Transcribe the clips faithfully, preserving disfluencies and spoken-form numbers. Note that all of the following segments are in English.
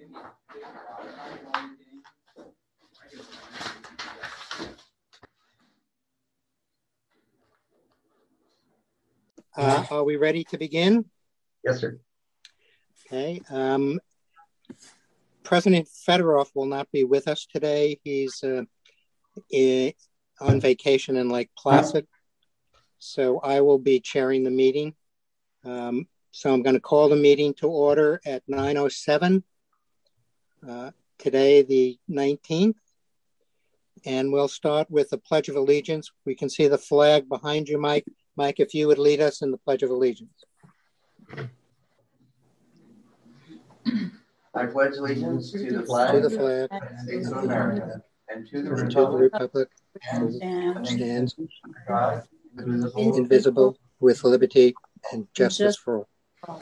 Uh, are we ready to begin? Yes, sir. Okay. Um, President Fedorov will not be with us today. He's uh, in, on vacation in Lake Placid. So I will be chairing the meeting. Um, so I'm going to call the meeting to order at nine oh seven, uh, today the nineteenth. And we'll start with the Pledge of Allegiance. We can see the flag behind you, Mike. Mike, if you would lead us in the Pledge of Allegiance. I pledge allegiance to the flag, to the flag of the States of America, and to the and to the republic, republic that stands God, indivisible, indivisible, with liberty and justice for all.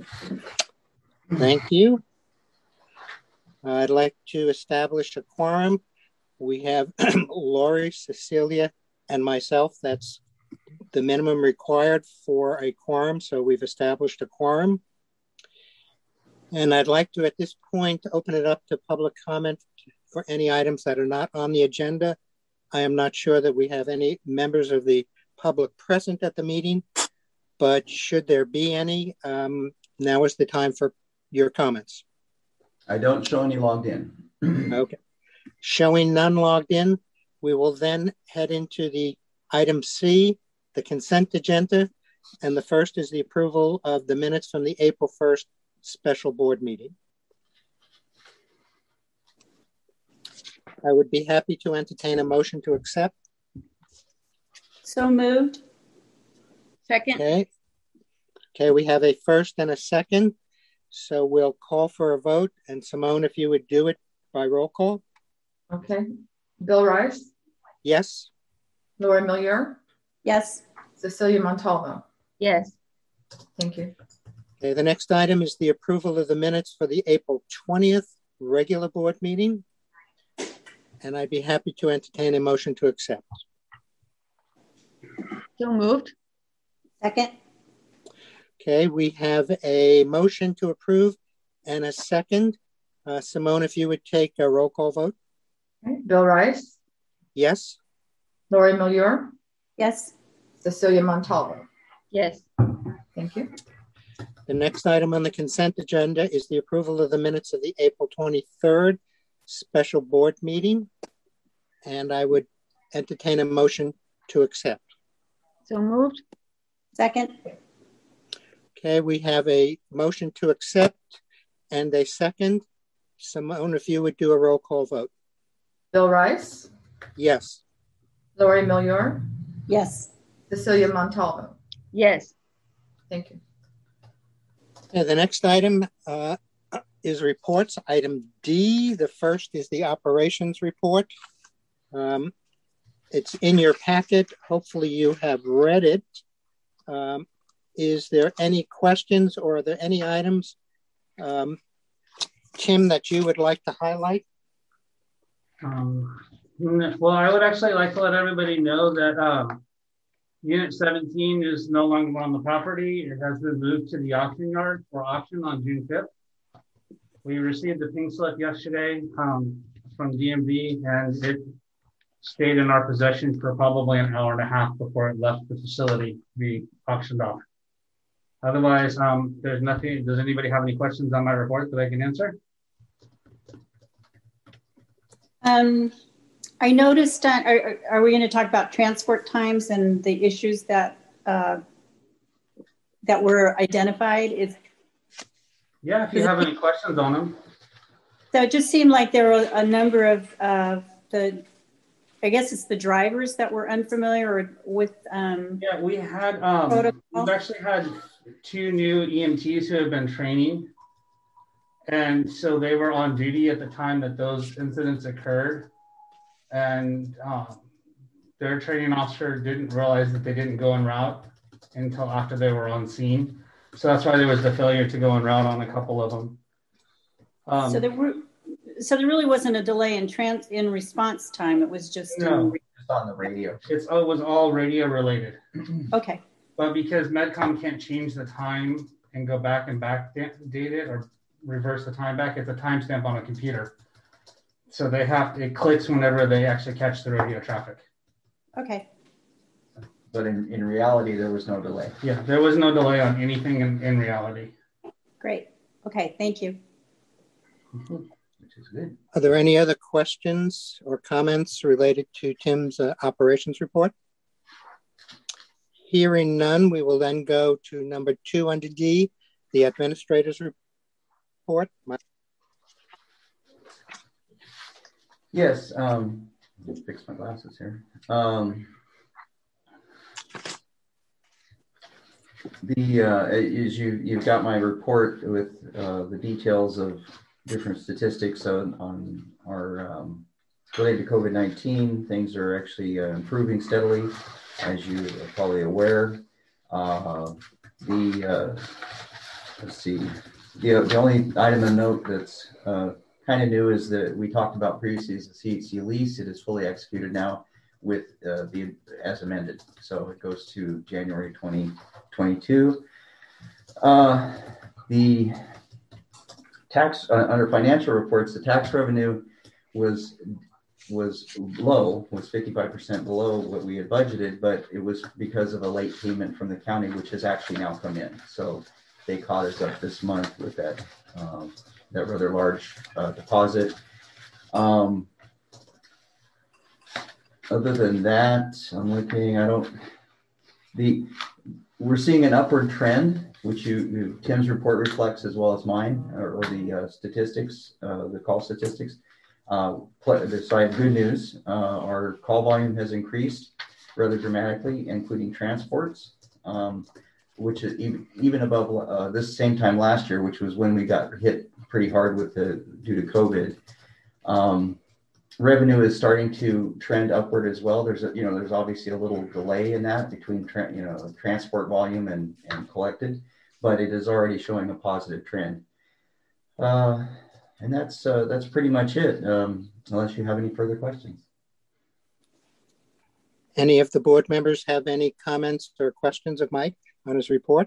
Thank you. I'd like to establish a quorum. We have Lori, Cecilia, and myself. That's the minimum required for a quorum, so we've established a quorum. And I'd like to, at this point, open it up to public comment for any items that are not on the agenda. I am not sure that we have any members of the public present at the meeting, but should there be any, um, now is the time for your comments. I don't show any logged in. Okay. Showing none logged in, we will then head into the item C, the consent agenda. And the first is the approval of the minutes from the April first special board meeting. I would be happy to entertain a motion to accept. So moved. Second. Okay. Okay, we have a first and a second. So we'll call for a vote. And Simone, if you would do it by roll call. Okay. Bill Rice? Yes. Laura Millier? Yes. Cecilia Montalvo? Yes. Thank you. Okay, the next item is the approval of the minutes for the April twentieth regular board meeting. And I'd be happy to entertain a motion to accept. So moved. Second. Okay, we have a motion to approve and a second. Uh, Simone, if you would take a roll call vote. Okay. Bill Rice? Yes. Lori Millier? Yes. Cecilia Montalvo? Yes. Thank you. The next item on the consent agenda is the approval of the minutes of the April twenty-third special board meeting. And I would entertain a motion to accept. So moved. Second. Okay, we have a motion to accept and a second. Simone, if you would do a roll call vote. Bill Rice? Yes. Lori Millier? Yes. Cecilia Montalvo? Yes. Thank you. Okay, the next item uh, is reports. Item D, the first is the operations report. Um, it's in your packet. Hopefully you have read it. Um, is there any questions or are there any items, um, Tim, that you would like to highlight? Um, well, I would actually like to let everybody know that um, Unit seventeen is no longer on the property. It has been moved to the auction yard for auction on June fifth. We received the pink slip yesterday um, from D M V, and it stayed in our possession for probably an hour and a half before it left the facility to be auctioned off. Otherwise, um, there's nothing. Does anybody have any questions on my report that I can answer? Um, I noticed, uh, are, are we going to talk about transport times and the issues that uh, that were identified? Is Yeah, if you have any questions on them. So it just seemed like there were a number of uh, the, I guess it's the drivers that were unfamiliar with. Um, yeah, we had, um, we've actually had two new E M Ts who have been training. And so they were on duty at the time that those incidents occurred. And um, their training officer didn't realize that they didn't go en route until after they were on scene. So that's why there was the failure to go en route on a couple of them. Um, so there were, so there really wasn't a delay in trans in response time. It was just no, in, just on the radio. It's it was all radio related. Okay. But because Medcom can't change the time and go back and back date it or reverse the time back. It's a timestamp on a computer. So they have, it clicks whenever they actually catch the radio traffic. Okay. But in, in reality, there was no delay. Yeah, there was no delay on anything in, in reality. Great. Okay, thank you. Which is good. Are there any other questions or comments related to Tim's uh, operations report? Hearing none, we will then go to number two under D, the administrator's report. My Yes, um, let's fix my glasses here. Um, the uh, is you you've got my report with uh, the details of different statistics on, on our um, related to COVID nineteen. Things are actually uh, improving steadily, as you are probably aware. Uh, the uh, let's see, the the only item of note that's uh, kind of new is that we talked about previously is the C H C lease. It is fully executed now with uh, the as amended, so it goes to January twenty twenty-two. Uh, the tax uh, under financial reports, the tax revenue was was low, was fifty-five percent below what we had budgeted, but it was because of a late payment from the county, which has actually now come in. So they caught us up this month with that um, that rather large uh, deposit. Um, other than that, I'm looking, I don't, the, we're seeing an upward trend, which you, you Tim's report reflects as well as mine, or, or the uh, statistics, uh, the call statistics. Uh, so I have good news. Uh, our call volume has increased rather dramatically, including transports, um, which is even, even above uh, this same time last year, which was when we got hit pretty hard with the due to COVID. Um, revenue is starting to trend upward as well. There's a, you know, there's obviously a little delay in that between tra- you know transport volume and, and collected, but it is already showing a positive trend. Uh, and that's uh, that's pretty much it. Um, unless you have any further questions. Any of the board members have any comments or questions of Mike on his report?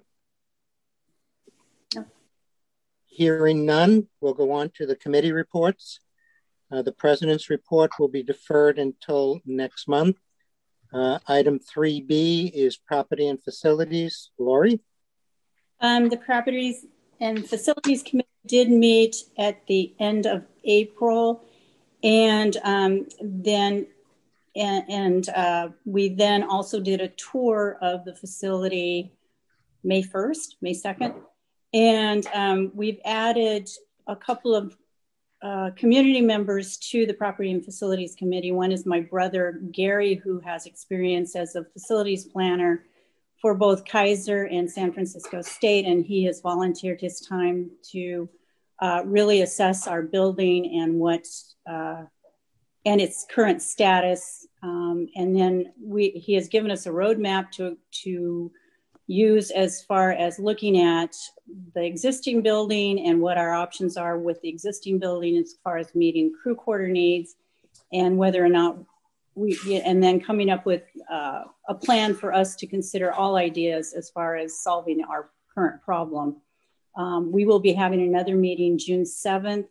No. Hearing none, we'll go on to the committee reports. Uh, the president's report will be deferred until next month. Uh, item three B is property and facilities. Lori? Um, the Properties and Facilities Committee did meet at the end of April, and um, then and, and uh, we then also did a tour of the facility May first, May second, and um, we've added a couple of uh, community members to the Property and Facilities Committee. One is my brother, Gary, who has experience as a facilities planner for both Kaiser and San Francisco State, and he has volunteered his time to uh, really assess our building and what uh, and its current status. Um, and then we he has given us a roadmap to to use as far as looking at the existing building and what our options are with the existing building as far as meeting crew quarter needs, and whether or not we, and then coming up with uh, a plan for us to consider all ideas as far as solving our current problem. Um, we will be having another meeting June seventh,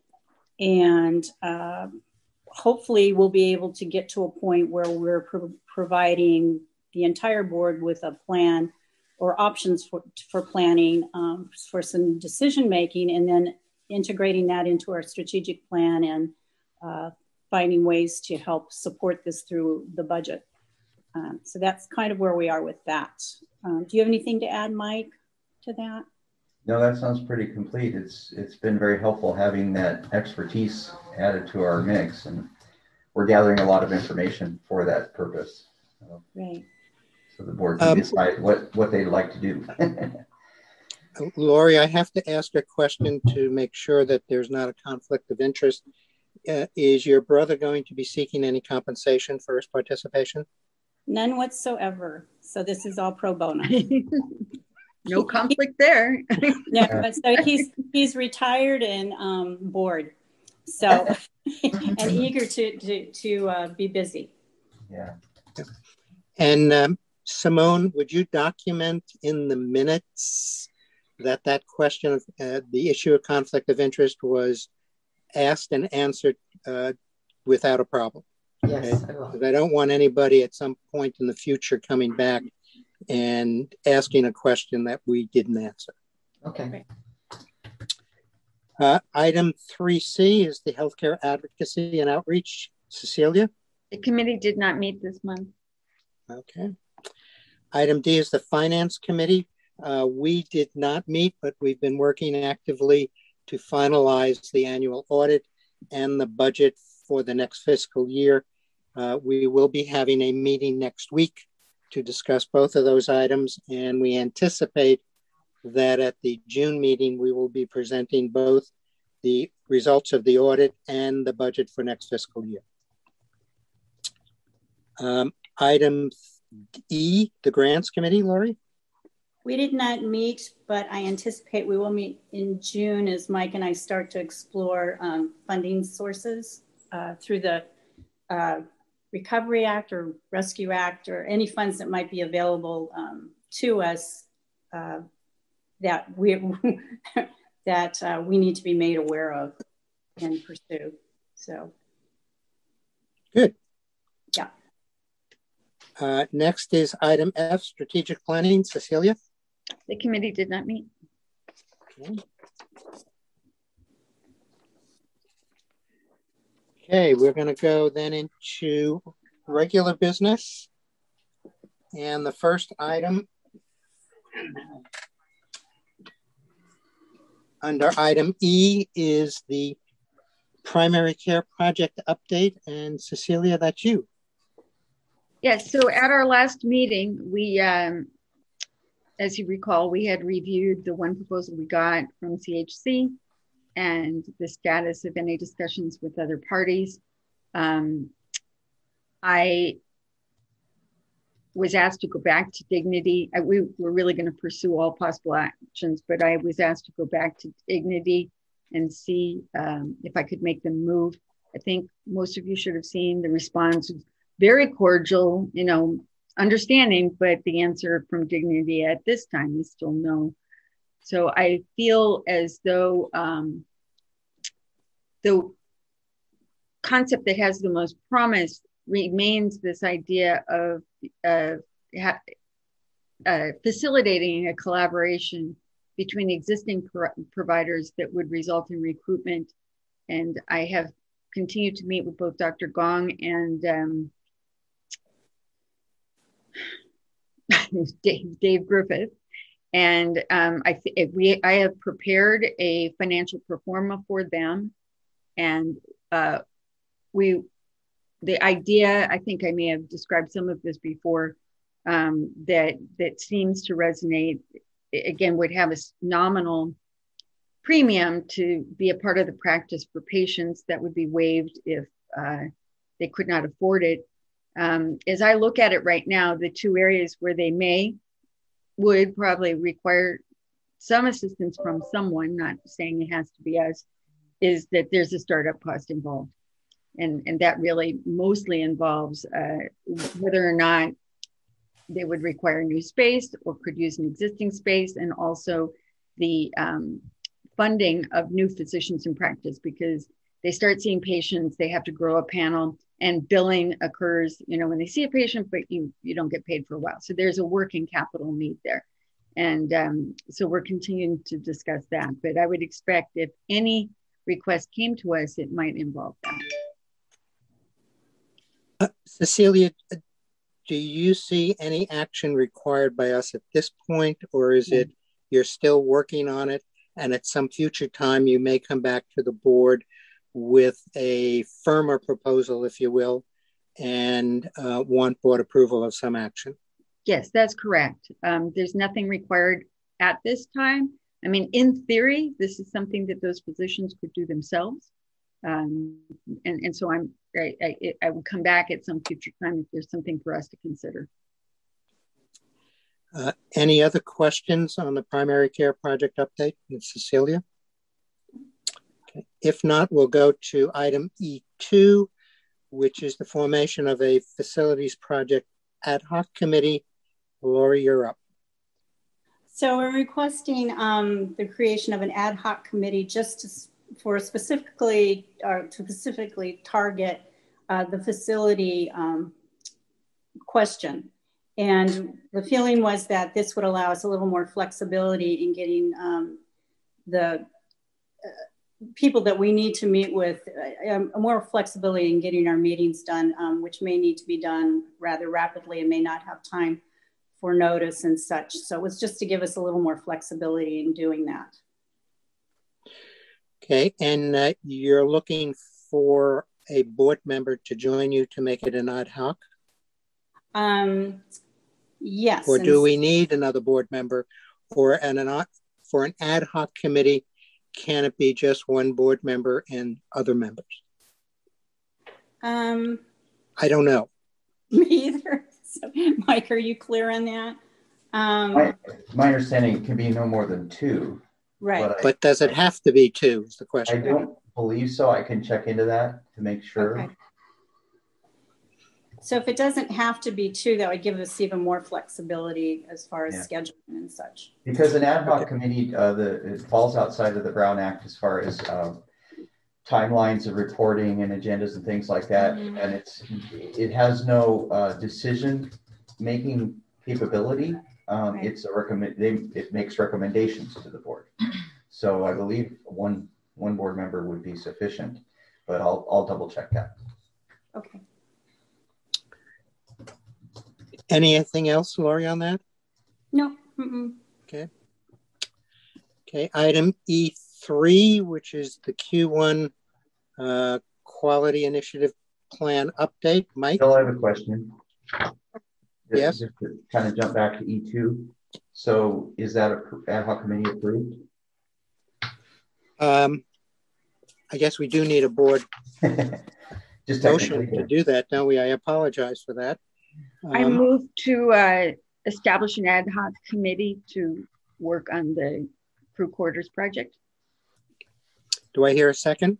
and uh, hopefully we'll be able to get to a point where we're pro- providing the entire board with a plan or options for, for planning, um, for some decision making, and then integrating that into our strategic plan and uh, finding ways to help support this through the budget. Um, so that's kind of where we are with that. Um, do you have anything to add, Mike, to that? No, that sounds pretty complete. It's it's been very helpful having that expertise added to our mix, and we're gathering a lot of information for that purpose. So, right. So the board can um, decide what, what they'd like to do. Lori, I have to ask a question to make sure that there's not a conflict of interest. Uh, is your brother going to be seeking any compensation for his participation? None whatsoever. So this is all pro bono. No conflict there. Yeah, but so he's he's retired and um, bored, so and eager to to to uh, be busy. Yeah. And um, Simone, would you document in the minutes that that question of uh, the issue of conflict of interest was asked and answered uh, without a problem. Yes, Okay? I will. Because I don't want anybody at some point in the future coming back and asking a question that we didn't answer. Okay. Uh, item three C is the healthcare advocacy and outreach. Cecilia? The committee did not meet this month. Okay. Item D is the finance committee. Uh, we did not meet, but we've been working actively to finalize the annual audit and the budget for the next fiscal year. Uh, we will be having a meeting next week to discuss both of those items, and we anticipate that at the June meeting, we will be presenting both the results of the audit and the budget for next fiscal year. Um, item E, the grants committee, Lori? We did not meet, but I anticipate we will meet in June as Mike and I start to explore um, funding sources uh, through the uh, Recovery Act or Rescue Act or any funds that might be available um, to us uh, that we that uh, we need to be made aware of and pursue. So, good. Yeah. Uh, next is item F, strategic planning. Cecilia? The committee did not meet. Okay. Okay, we're going to go then into regular business. And the first item under item E is the primary care project update. And Cecilia, that's you. Yes, so at our last meeting, we, um, as you recall, we had reviewed the one proposal we got from C H C and the status of any discussions with other parties. Um, I was asked to go back to Dignity. I, we were really going to pursue all possible actions, but I was asked to go back to Dignity and see um, if I could make them move. I think most of you should have seen the response. Very cordial, you know, understanding, but the answer from Dignity at this time is still no. So I feel as though um, the concept that has the most promise remains this idea of uh, ha- uh, facilitating a collaboration between existing pro- providers that would result in recruitment. And I have continued to meet with both Doctor Gong and um, Dave, Dave Griffith. And um, I, th- we, I have prepared a financial pro forma for them. And uh, we, the idea, I think I may have described some of this before, um, that, that seems to resonate, again, would have a nominal premium to be a part of the practice for patients that would be waived if uh, they could not afford it. Um, as I look at it right now, the two areas where they may, would probably require some assistance from someone, not saying it has to be us, is that there's a startup cost involved. And, and that really mostly involves uh, whether or not they would require new space or could use an existing space, and also the um, funding of new physicians in practice, because they start seeing patients, they have to grow a panel, and billing occurs, you know, when they see a patient, but you, you don't get paid for a while. So there's a working capital need there. And um, so we're continuing to discuss that, but I would expect if any request came to us, it might involve that. Uh, Cecilia, do you see any action required by us at this point, or is it you're still working on it and at some future time you may come back to the board with a firmer proposal, if you will, and uh, want board approval of some action? Yes, that's correct. Um, there's nothing required at this time. I mean, in theory, this is something that those physicians could do themselves. Um, and, and so I'm, I, I, I would come back at some future time if there's something for us to consider. Uh, any other questions on the primary care project update, Miz Cecilia? Okay. If not, we'll go to item E two, which is the formation of a facilities project ad hoc committee. Lori, you're up. So we're requesting um, the creation of an ad hoc committee just to, for specifically, or to specifically target uh, the facility um, question. And the feeling was that this would allow us a little more flexibility in getting um, the uh, people that we need to meet with, uh, more flexibility in getting our meetings done, um, which may need to be done rather rapidly and may not have time for notice and such. So it was just to give us a little more flexibility in doing that. Okay, and uh, you're looking for a board member to join you to make it an ad hoc? Um, yes. Or do we need another board member? Or an, an, for an ad hoc committee, can it be just one board member and other members? Um, I don't know. Me either. So, Mike, are you clear on that? Um, my, my understanding, it can be no more than two. Right. But, I, but does it have to be two is the question. I don't believe so. I can check into that to make sure. Okay. So if it doesn't have to be two, that would give us even more flexibility as far as yeah. scheduling and such. Because an ad hoc okay. committee, uh, the it falls outside of the Brown Act as far as uh, timelines of reporting and agendas and things like that, mm-hmm. and it's it has no uh, decision making capability. Um, right. It's a recommend. They, it makes recommendations to the board. So I believe one one board member would be sufficient, but I'll I'll double check that. Okay. Anything else, Lori, on that? No. Mm-mm. Okay. Okay. Item E three, which is the Q one uh, Quality Initiative Plan update. Mike? Still have a question. Yes. Just to kind of jump back to E two. So is that a ad hoc committee approved? Um, I guess we do need a board Just motion to do that, don't we? I apologize for that. Um, I move to uh, establish an ad hoc committee to work on the crew quarters project. Do I hear a second?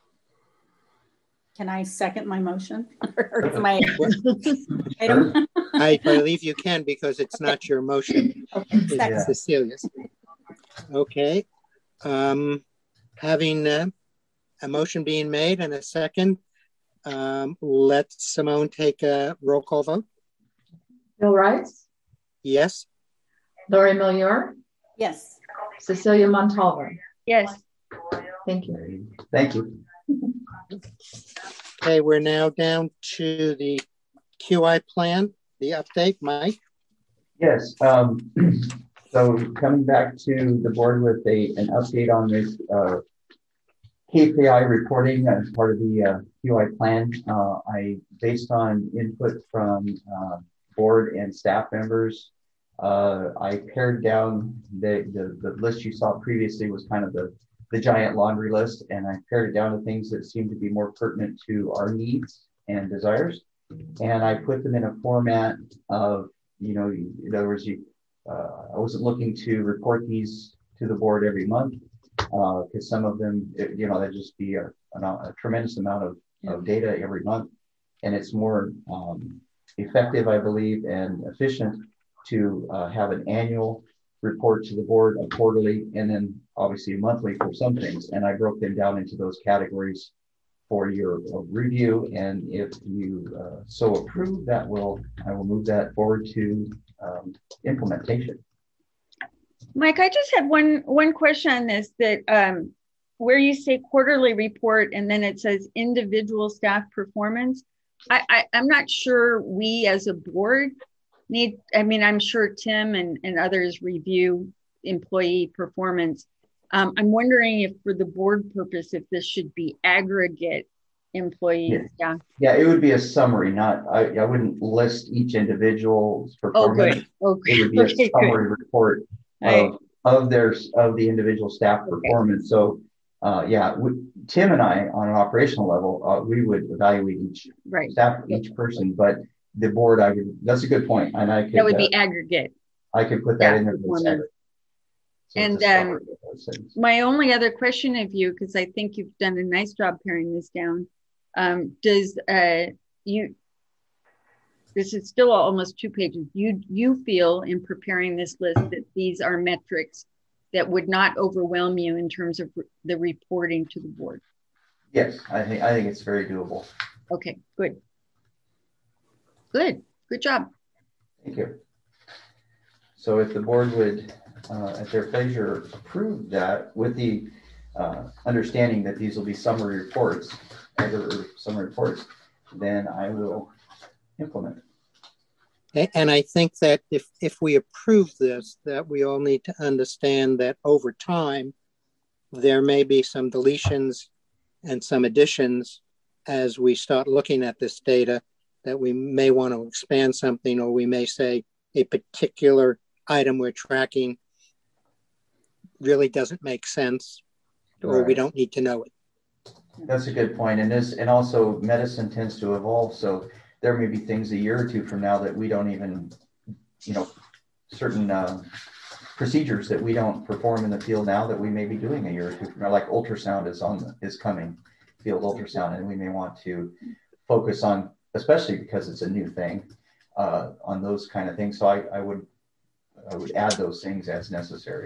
Can I second my motion? Or my item? I believe you can because it's not your motion. Okay, it's yeah. Cecilia's. Okay. Um, having uh, a motion being made and a second, um, let Simone take a roll call vote. Bill Rice? Yes. Lori Melior? Yes. Cecilia Montalvo? Yes. Thank you. Thank you. Okay, we're now down to the Q I plan, the update. Mike? Yes. Um, so coming back to the board with a an update on this uh, K P I reporting as part of the uh, Q I plan. Uh, I, based on input from uh, board and staff members, uh, I pared down the, the, the list you saw previously was kind of the, the giant laundry list, and I pared it down to things that seem to be more pertinent to our needs and desires. And I put them in a format of, you know, in other words, you, uh, I wasn't looking to report these to the board every month, because uh, some of them, it, you know, that'd just be a, a, a tremendous amount of, yeah. of data every month. And it's more um, effective, I believe, and efficient to uh, have an annual report to the board, a quarterly, and then obviously a monthly for some things. And I broke them down into those categories for your uh, review. And if you uh, so approve, that will, I will move that forward to um, implementation. Mike, I just had one one question on this, that um, where you say quarterly report and then it says individual staff performance. I, I, I'm not sure we as a board need, I mean, I'm sure Tim and, and others review employee performance. Um, I'm wondering if for the board purpose, if this should be aggregate employees. Yeah. yeah, it would be a summary, not, I, I wouldn't list each individual's performance. Oh, good. Okay. It would be okay, a summary good. report. Of, of their of the individual staff performance. Okay. So, uh, yeah, we, Tim and I, on an operational level, uh, we would evaluate each right. staff, each person. But the board, I would. That's a good point, and I could. That would be uh, aggregate. I could put that in there. So and um, my only other question of you, because I think you've done a nice job paring this down, um, does uh, you this is still almost two pages. You, you feel in preparing this list that these are metrics that would not overwhelm you in terms of the reporting to the board? Yes, I think, I think it's very doable. Okay, good. Good, good job. Thank you. So if the board would, uh, at their pleasure, approve that with the uh, understanding that these will be summary reports, or summary reports, then I will implement. And I think that if, if we approve this, that we all need to understand that over time, there may be some deletions and some additions as we start looking at this data, that we may want to expand something, or we may say a particular item we're tracking really doesn't make sense, or right. we don't need to know it. That's a good point. And this, and also medicine tends to evolve. So there may be things a year or two from now that we don't even, you know, certain uh, procedures that we don't perform in the field now that we may be doing a year or two from now, like ultrasound is on is coming, field ultrasound, and we may want to focus on, especially because it's a new thing, uh, on those kind of things. So I, I would I would add those things as necessary.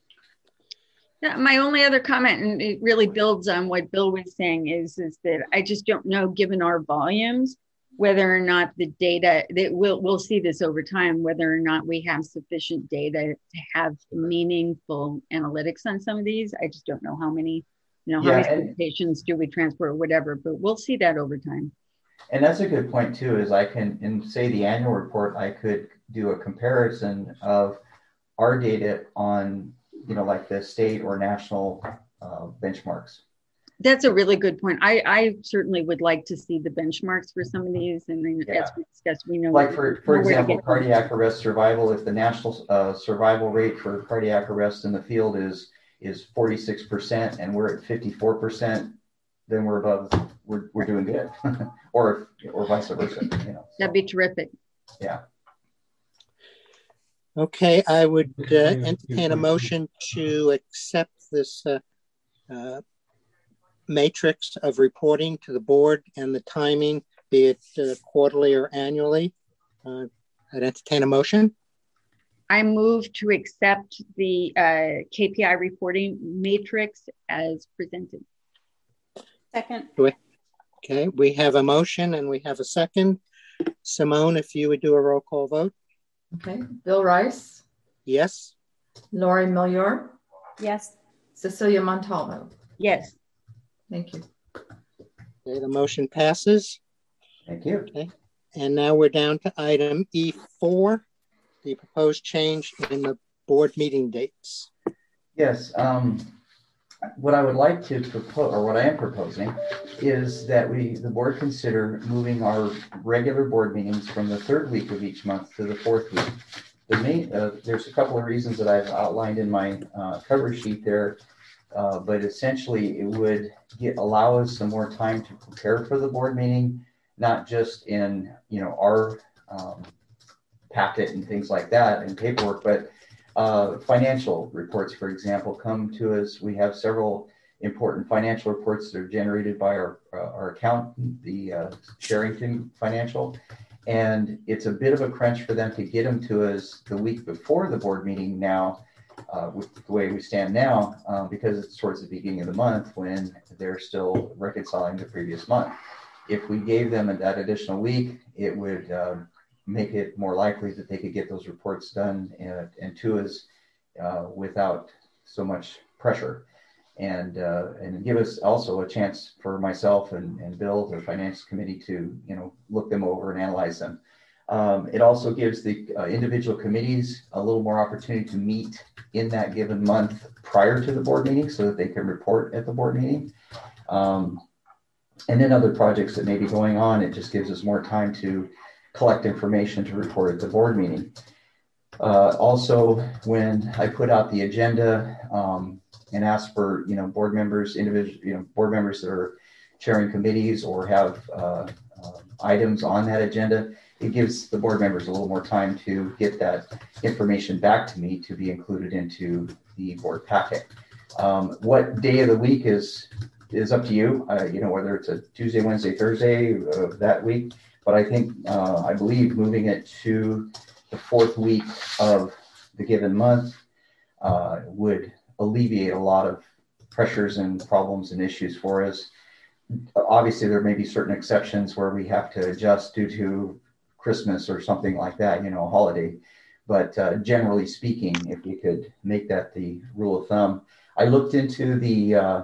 Yeah, my only other comment, and it really builds on what Bill was saying, is, is that I just don't know, given our volumes, whether or not the data, that we'll, we'll see this over time, whether or not we have sufficient data to have meaningful analytics on some of these. I just don't know how many, you know, how yeah, many patients do we transport or whatever, but we'll see that over time. And that's a good point too, is I can, in say the annual report, I could do a comparison of our data on, you know, like the state or national uh, benchmarks. That's a really good point. I, I certainly would like to see the benchmarks for some of these. And then yeah. as we discussed, we know. Like for, for example, cardiac arrest survival, if the national uh, survival rate for cardiac arrest in the field is, is forty-six percent and we're at fifty-four percent, then we're above, we're, we're doing good. or, or vice versa. You know, so. That'd be terrific. Yeah. Okay, I would uh, entertain a motion to accept this uh, uh, matrix of reporting to the board and the timing, be it uh, quarterly or annually. Uh, I'd entertain a motion. I move to accept the uh, K P I reporting matrix as presented. Second. Okay, we have a motion and we have a second. Simone, if you would do a roll call vote. Okay, Bill Rice. Yes. Lori Melior. Yes. Cecilia Montalvo. Yes. Thank you. Okay, the motion passes. Thank you. Okay, and now we're down to item E four, the proposed change in the board meeting dates. Yes. Um, what I would like to propose, or what I am proposing, is that we, the board, consider moving our regular board meetings from the third week of each month to the fourth week. The main, uh, there's a couple of reasons that I've outlined in my uh, cover sheet there, uh, but essentially it would get, allow us some more time to prepare for the board meeting, not just in, you know, our um, packet and things like that and paperwork, but Uh, financial reports, for example, come to us. We have several important financial reports that are generated by our, uh, our accountant, the uh, Sherrington Financial. And it's a bit of a crunch for them to get them to us the week before the board meeting now, uh, with the way we stand now, uh, because it's towards the beginning of the month when they're still reconciling the previous month. If we gave them that additional week, it would uh, make it more likely that they could get those reports done and, and to us uh, without so much pressure, and uh, and give us also a chance for myself and, and Bill, the finance committee, to, you know, look them over and analyze them. Um, it also gives the uh, individual committees a little more opportunity to meet in that given month prior to the board meeting so that they can report at the board meeting. Um, and then other projects that may be going on, it just gives us more time to collect information to report at the board meeting. Uh, also, when I put out the agenda um, and ask for, you know, board members, individual, you know, board members that are chairing committees or have uh, uh, items on that agenda, it gives the board members a little more time to get that information back to me to be included into the board packet. Um, what day of the week is is up to you, uh, you know, whether it's a Tuesday, Wednesday, Thursday of that week. But I think, uh, I believe moving it to the fourth week of the given month uh, would alleviate a lot of pressures and problems and issues for us. Obviously, there may be certain exceptions where we have to adjust due to Christmas or something like that, you know, a holiday. But uh, generally speaking, if we could make that the rule of thumb. I looked into the uh,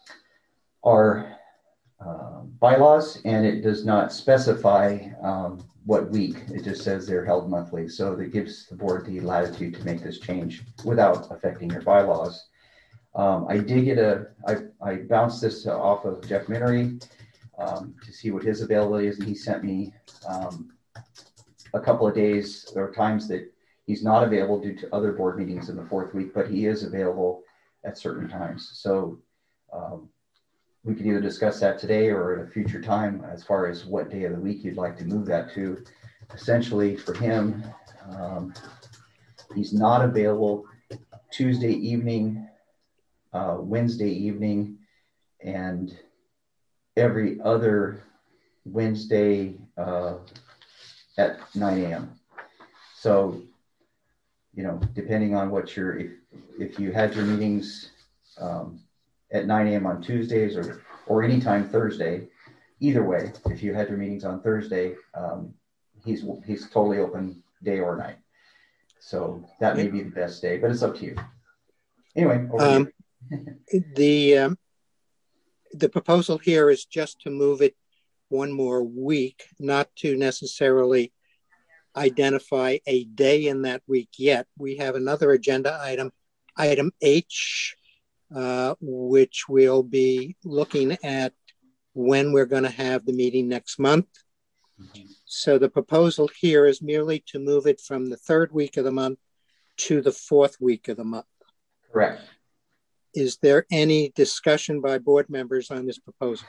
our uh, bylaws, and it does not specify um, what week. It just says they're held monthly. So that gives the board the latitude to make this change without affecting your bylaws. Um, I did get a, I, I bounced this off of Jeff Minery um, to see what his availability is, and he sent me um, a couple of days or times that he's not available due to other board meetings in the fourth week, but he is available at certain times. So um, we could either discuss that today or at a future time as far as what day of the week you'd like to move that to. Essentially for him, um, he's not available Tuesday evening, uh, Wednesday evening, and every other Wednesday uh, at nine a.m. So, you know, depending on what your, if, if you had your meetings um, at nine a.m. on Tuesdays or, or anytime Thursday, either way, if you had your meetings on Thursday, um, he's, he's totally open day or night. So that may be the best day, but it's up to you. Anyway, over um, here. the, um, the proposal here is just to move it one more week, not to necessarily identify a day in that week yet. We have another agenda item, item H, uh, which we'll be looking at when we're going to have the meeting next month. Mm-hmm. So the proposal here is merely to move it from the third week of the month to the fourth week of the month. Correct. Is there any discussion by board members on this proposal?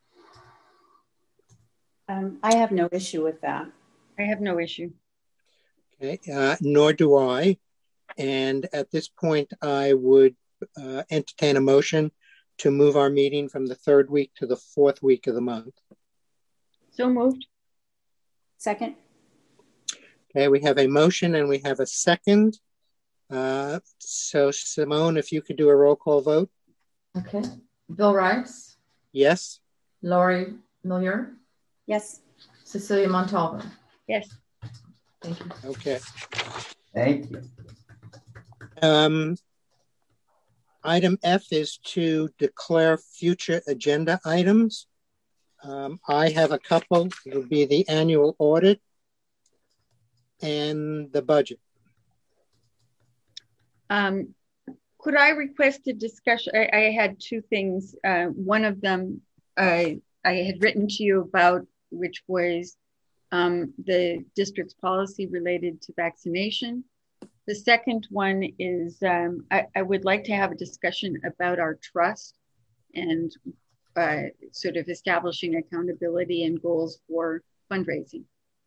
Um, I have no issue with that. I have no issue. Okay, uh, nor do I. And at this point, I would uh, entertain a motion to move our meeting from the third week to the fourth week of the month. So moved. Second. Okay, we have a motion and we have a second. Uh, so Simone, if you could do a roll call vote. Okay. Bill Rice. Yes. Lori Millier. Yes. Cecilia Montalvo. Yes. Thank you. Okay. Thank you. Um, item F is to declare future agenda items. Um, I have a couple. It'll be the annual audit and the budget. Um, could I request a discussion? I, I had two things. Uh, one of them I, I had written to you about, which was um, the district's policy related to vaccination. The second one is um, I, I would like to have a discussion about our trust and uh, sort of establishing accountability and goals for fundraising.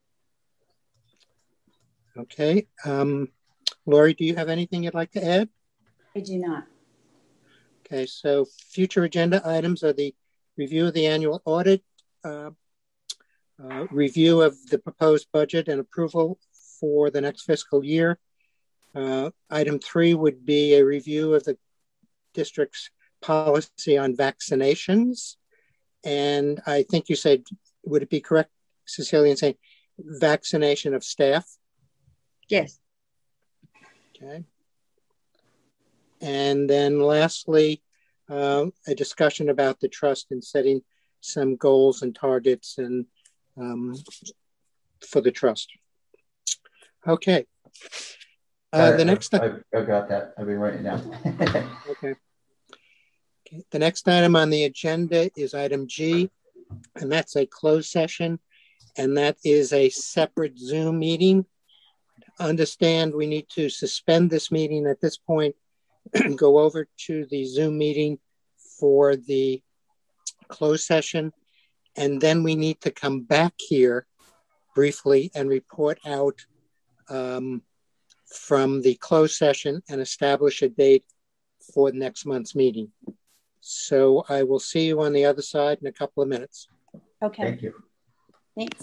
Okay. Um, Lori, do you have anything you'd like to add? I do not. Okay, so future agenda items are the review of the annual audit, uh, uh, review of the proposed budget and approval for the next fiscal year. Uh, item three would be a review of the district's policy on vaccinations. And I think you said, would it be correct, Cecilia, in saying vaccination of staff? Yes. Okay. And then lastly, uh, a discussion about the trust and setting some goals and targets and um, for the trust. Okay. Uh, the next, I've, I've got that. I've been writing it down. okay. Okay. The next item on the agenda is item G, and that's a closed session, and that is a separate Zoom meeting. Understand we need to suspend this meeting at this point, go over to the Zoom meeting for the closed session, and then we need to come back here briefly and report out um, from the closed session and establish a date for next month's meeting. So I will see you on the other side in a couple of minutes. Okay. Thank you. Thanks.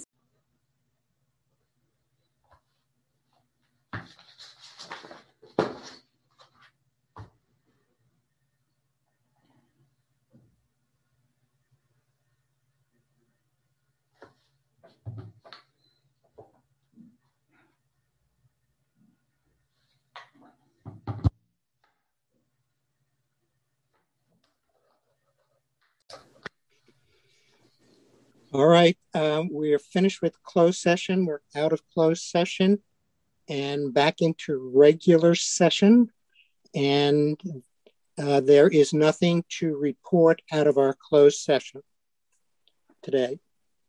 All right, um, we're finished with closed session. We're out of closed session and back into regular session. And uh, there is nothing to report out of our closed session today.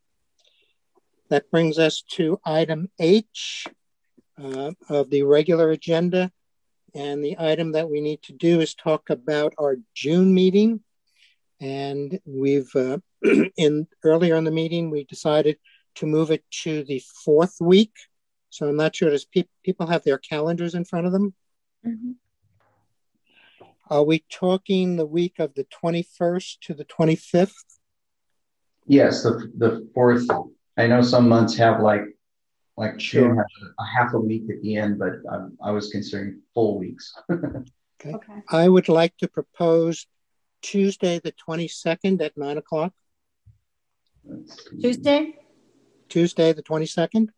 That brings us to item H uh, of the regular agenda. And the item that we need to do is talk about our June meeting. And we've, uh, in earlier in the meeting, we decided to move it to the fourth week. So I'm not sure, does pe- people have their calendars in front of them? Mm-hmm. Are we talking the week of the twenty-first to the twenty-fifth? Yes, the the fourth. I know some months have like like Sure. June has a half a week at the end, but um, I was considering full weeks. Okay. Okay. I would like to propose Tuesday the twenty-second at nine o'clock. Tuesday? Tuesday the twenty-second.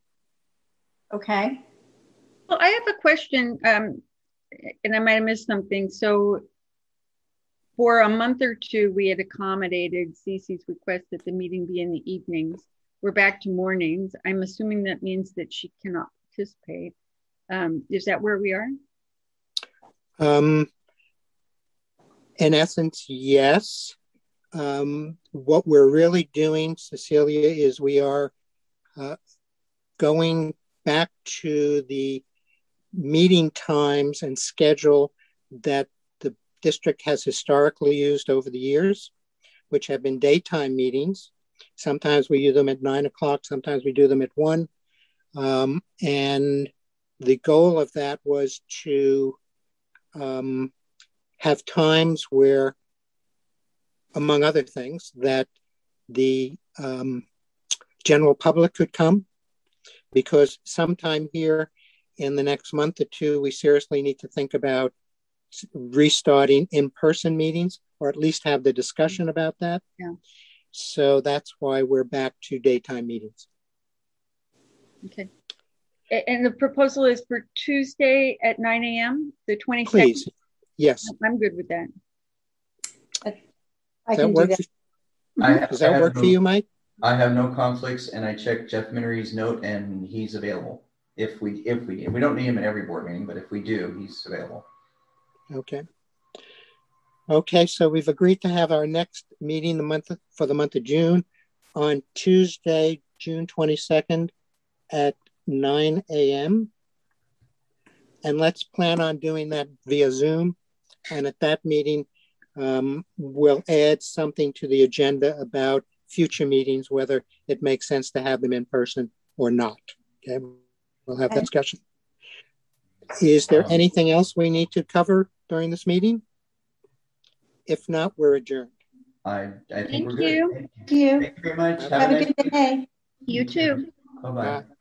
Okay. Well, I have a question, um, and I might have missed something. So for a month or two, we had accommodated Cece's request that the meeting be in the evenings. We're back to mornings. I'm assuming that means that she cannot participate. Um, is that where we are? Um, in essence, yes. Um, what we're really doing, Cecilia, is we are uh, going back to the meeting times and schedule that the district has historically used over the years, which have been daytime meetings. Sometimes we do them at nine o'clock, sometimes we do them at one. Um, and the goal of that was to um, have times where, among other things, that the um, general public could come, because sometime here in the next month or two, we seriously need to think about restarting in-person meetings, or at least have the discussion about that. Yeah. So that's why we're back to daytime meetings. Okay. And the proposal is for Tuesday at nine a m, the twenty-second? Please, yes. I'm good with that. I Does that can work? do that. For, I, does I that have work no, for you, Mike? I have no conflicts, and I checked Jeff Minery's note, and he's available. If we if we we don't need him at every board meeting, but if we do, he's available. Okay. Okay, so we've agreed to have our next meeting the month for the month of June on Tuesday, June twenty-second at nine a m And let's plan on doing that via Zoom. And at that meeting, um, we'll add something to the agenda about future meetings, whether it makes sense to have them in person or not. Okay, we'll have that discussion. Is there Um, anything else we need to cover during this meeting? If not, we're adjourned. I I think Thank we're good. you. Thank Thank you. Thank you very much. Have Have, Have a a nice good day. You too. Bye bye. Bye.